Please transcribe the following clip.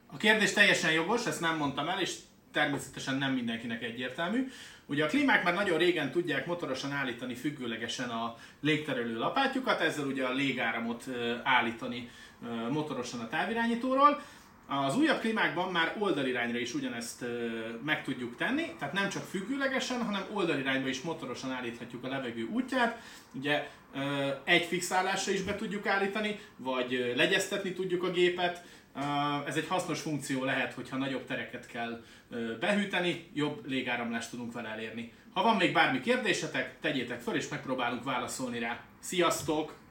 A kérdés teljesen jogos, ezt nem mondtam el, és természetesen nem mindenkinek egyértelmű. Ugye a klímák már nagyon régen tudják motorosan állítani függőlegesen a légterelő lapátjukat, ezzel ugye a légáramot állítani motorosan a távirányítóról. Az újabb klímákban már oldalirányra is ugyanezt meg tudjuk tenni, tehát nem csak függőlegesen, hanem oldalirányba is motorosan állíthatjuk a levegő útját. Ugye egy fixálásra is be tudjuk állítani, vagy legyeztetni tudjuk a gépet. Ez egy hasznos funkció lehet, hogyha nagyobb tereket kell behűteni, jobb légáramlást tudunk vele elérni. Ha van még bármi kérdésetek, tegyétek föl, és megpróbálunk válaszolni rá. Sziasztok!